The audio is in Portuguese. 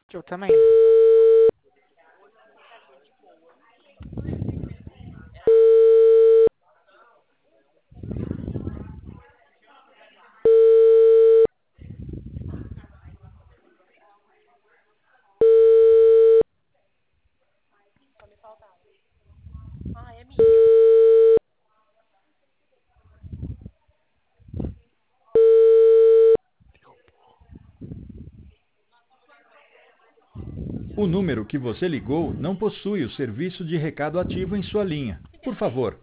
Eu também. O número que você ligou não possui o serviço de recado ativo em sua linha. Por favor,